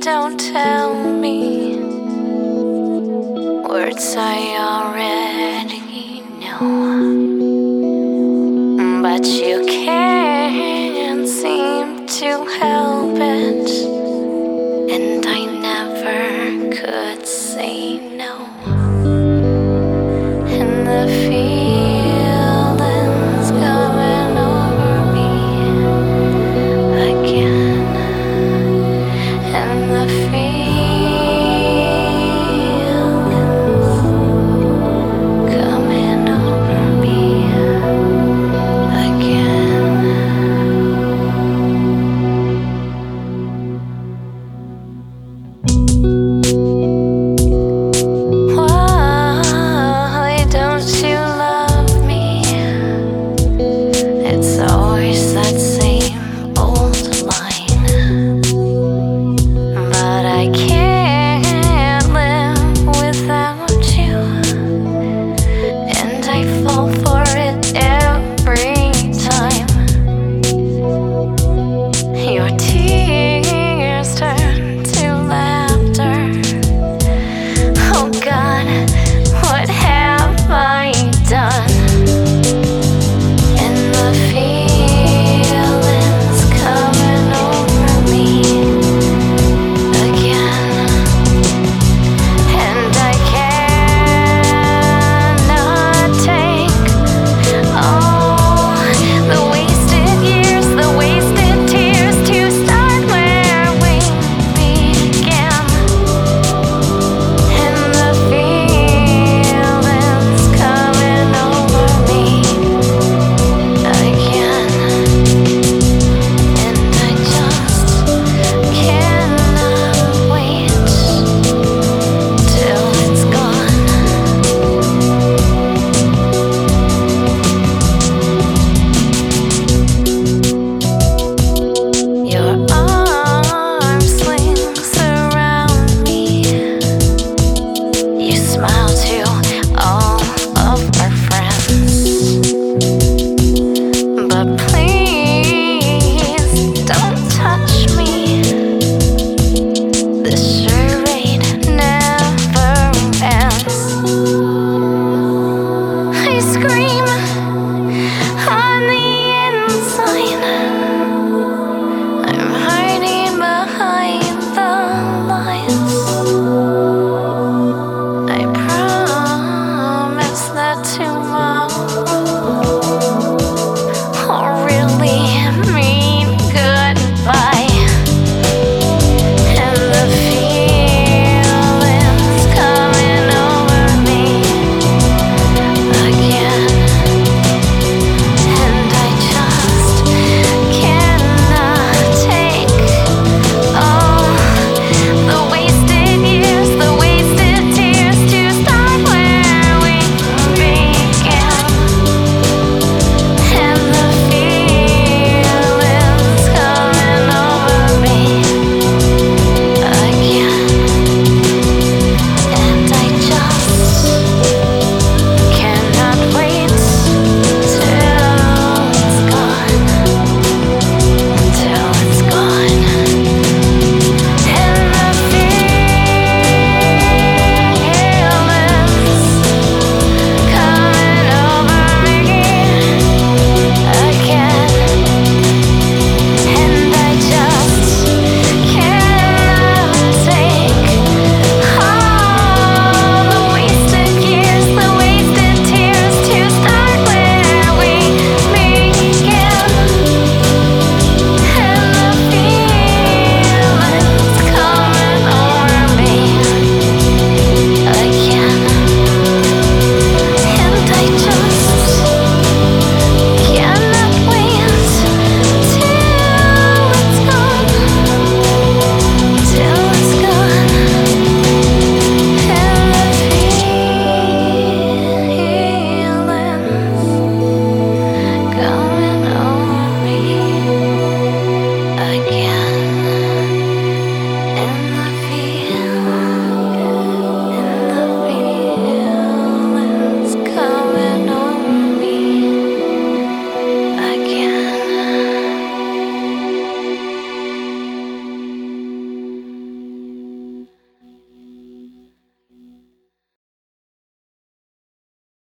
don't tell me words I already know, but you can't seem to help it, and I never could say no. And the feelings coming over me again, and the feelings coming over me again. Why don't you love me? It's always that same old line, but I can't live without you, and I fall for it every time. Your tears turn to laughter. Oh God, what have I done? And the feelings coming over me again, and I cannot take all the wasted years, the wasted tears, to start where we began. And the feelings coming over me again, and I just cannot wait till it's gone. Your arm slings around me. You smile to all of our friends, but please don't touch me. This charade never ends. I scream on the inside. I'm hiding behind